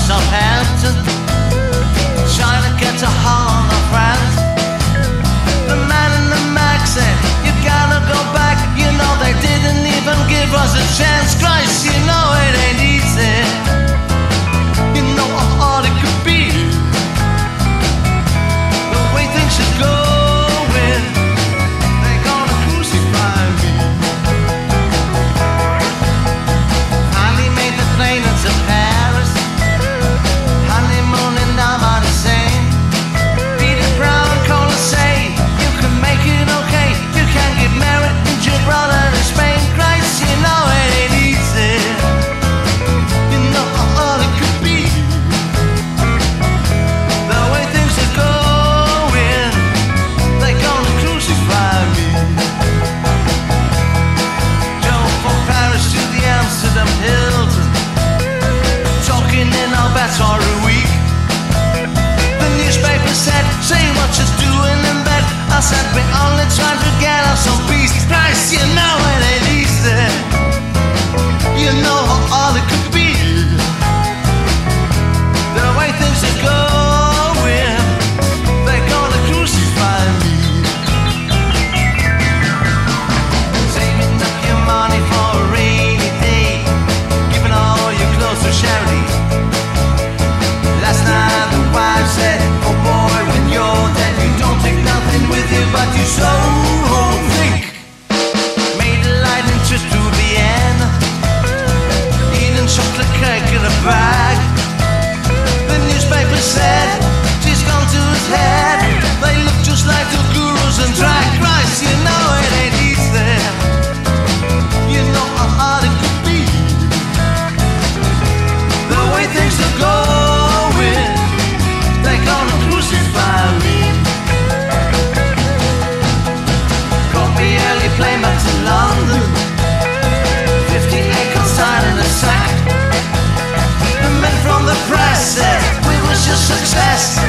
Southampton, trying to get to Holland or France. The man in the mag said, you gotta go back. You know they didn't even give us a chance. Christ, you know it ain't easy. You know how hard it could be. The way things should go. I said we only trying to get us some peace. Christ, you know it ain't easy. You know how hard it could be. The way things are going, they're gonna crucify me. Saving up your money for a rainy day, giving all your clothes to charity. Last night the wife said, oh boy, when you're dead you don't take nothing with you, but you so think. Made a lightning trip to Vienna, eating chocolate cake in a bag. The newspaper said she's gone to his head. They look just like the gurus and drag. Christ, you know it ain't easy. You know how hard it could be. The way things are going, they're gonna crucify me. Plane back to London, 50 acres tied in a sack. The men from the press said we was your success.